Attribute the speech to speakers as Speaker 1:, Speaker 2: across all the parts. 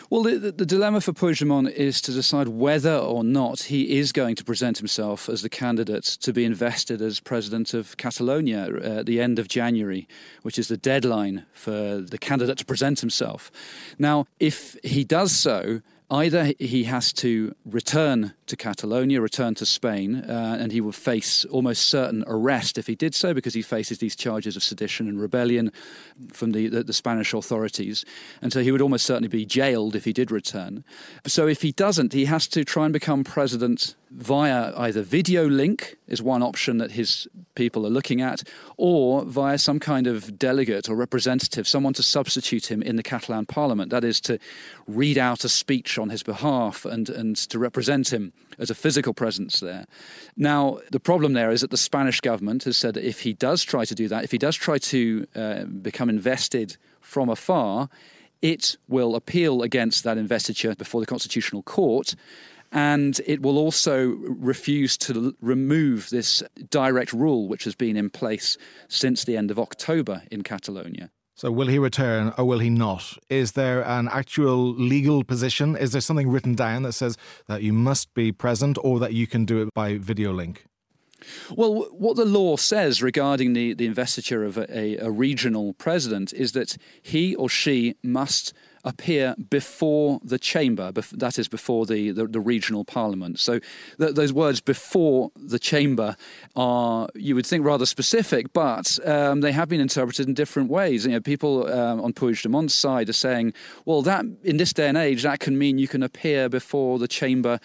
Speaker 1: Well, the dilemma for Puigdemont is to decide whether or not he is going to present himself as the candidate to be invested as president of Catalonia at the end of January, which is the deadline for the candidate to present himself. Now, if he does so, either he has to return to Catalonia, return to Spain, and he will face almost certain arrest if he did so, because he faces these charges of sedition and rebellion from the Spanish authorities. And so he would almost certainly be jailed if he did return. So if he doesn't, he has to try and become president via either video link is one option that his people are looking at, or via some kind of delegate or representative, someone to substitute him in the Catalan parliament. That is, to read out a speech on his behalf and to represent him as a physical presence there. Now, the problem there is that the Spanish government has said that if he does try to do that, if he does try to become invested from afar, it will appeal against that investiture before the Constitutional Court, and it will also refuse to remove this direct rule which has been in place since the end of October in Catalonia.
Speaker 2: So will he return or will he not? Is there an actual legal position? Is there something written down that says that you must be present or that you can do it by video link?
Speaker 1: Well, what the law says regarding the investiture of a regional president is that he or she must appear before the chamber, that is before the regional parliament. So those words before the chamber are, you would think, rather specific, but they have been interpreted in different ways. You know, people on Puigdemont's side are saying, well, that in this day and age, that can mean you can appear before the chamber,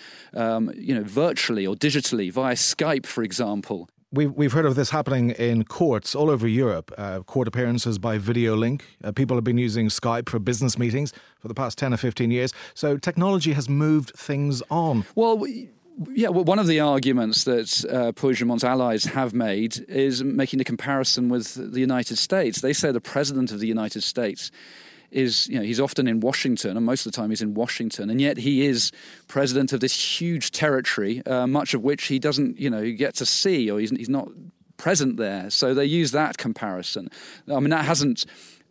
Speaker 1: virtually or digitally via Skype, for example.
Speaker 2: We've heard of this happening in courts all over Europe, court appearances by video link. People have been using Skype for business meetings for the past 10 or 15 years. So technology has moved things on.
Speaker 1: Well, yeah, one of the arguments that Puigdemont's allies have made is making the comparison with the United States. They say the president of the United States is, he's often in Washington, and most of the time he's in Washington, and yet he is president of this huge territory, much of which he doesn't, get to see, or he's not present there. So they use that comparison. I mean, that hasn't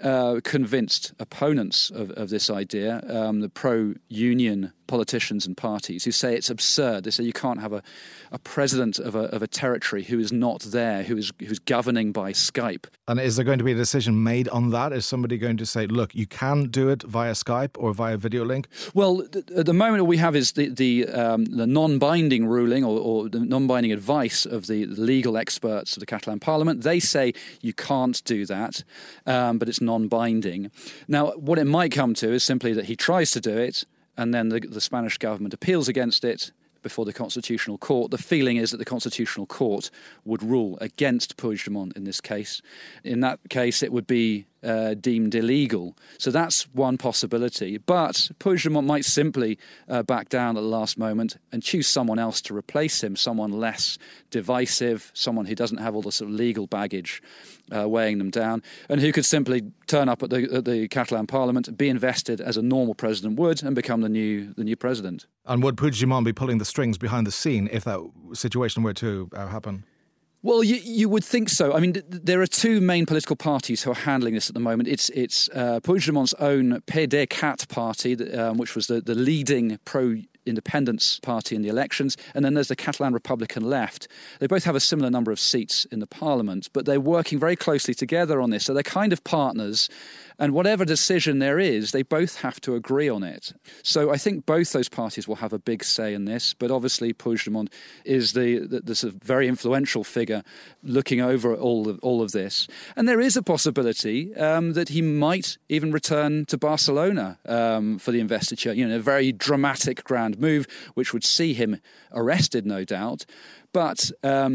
Speaker 1: convinced opponents of this idea, the pro-union politicians and parties, who say it's absurd. They say you can't have a president of a territory who is not there, who's governing by Skype.
Speaker 2: And is there going to be a decision made on that? Is somebody going to say, look, you can do it via Skype or via video link?
Speaker 1: Well, at the moment, all we have is the non-binding ruling or the non-binding advice of the legal experts of the Catalan Parliament. They say you can't do that, but it's non-binding. Now, what it might come to is simply that he tries to do it, and then the Spanish government appeals against it before the Constitutional Court. The feeling is that the Constitutional Court would rule against Puigdemont in this case. In that case, it would be deemed illegal. So that's one possibility. But Puigdemont might simply back down at the last moment and choose someone else to replace him, someone less divisive, someone who doesn't have all the sort of legal baggage weighing them down, and who could simply turn up at the Catalan Parliament, be invested as a normal president would, and become the new president.
Speaker 2: And would Puigdemont be pulling the strings behind the scene if that situation were to happen?
Speaker 1: Well, you would think so. I mean, there are two main political parties who are handling this at the moment. It's Puigdemont's own PDeCAT party, which was the leading pro-independence party in the elections, and then there's the Catalan Republican Left. They both have a similar number of seats in the parliament, but they're working very closely together on this, so they're kind of partners. And whatever decision there is, they both have to agree on it. So I think both those parties will have a big say in this. But obviously, Puigdemont is the sort of very influential figure looking over all of this. And there is a possibility that he might even return to Barcelona for the investiture. A very dramatic grand move, which would see him arrested, no doubt. But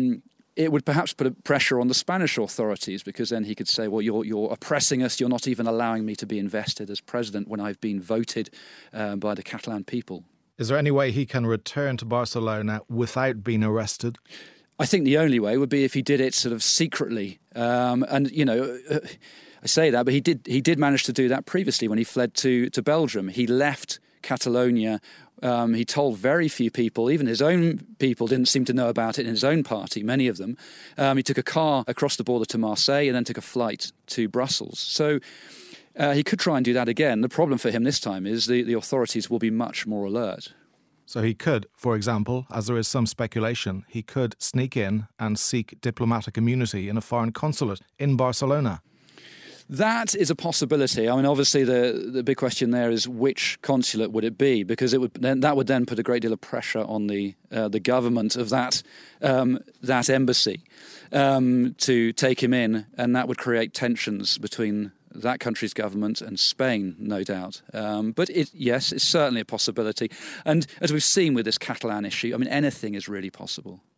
Speaker 1: it would perhaps put pressure on the Spanish authorities, because then he could say, well, you're oppressing us, you're not even allowing me to be invested as president when I've been voted by the Catalan people.
Speaker 2: Is there any way he can return to Barcelona without being arrested?
Speaker 1: I think the only way would be if he did it sort of secretly. I say that, but he did manage to do that previously when he fled to Belgium. He left Catalonia. He told very few people, even his own people didn't seem to know about it in his own party, many of them. He took a car across the border to Marseille and then took a flight to Brussels. So He could try and do that again. The problem for him this time is the authorities will be much more alert.
Speaker 2: So he could, for example, as there is some speculation, he could sneak in and seek diplomatic immunity in a foreign consulate in Barcelona.
Speaker 1: That is a possibility. I mean, obviously, the big question there is which consulate would it be? Because that would then put a great deal of pressure on the government of that embassy to take him in, and that would create tensions between that country's government and Spain, no doubt. But yes, it's certainly a possibility. And as we've seen with this Catalan issue, I mean, anything is really possible.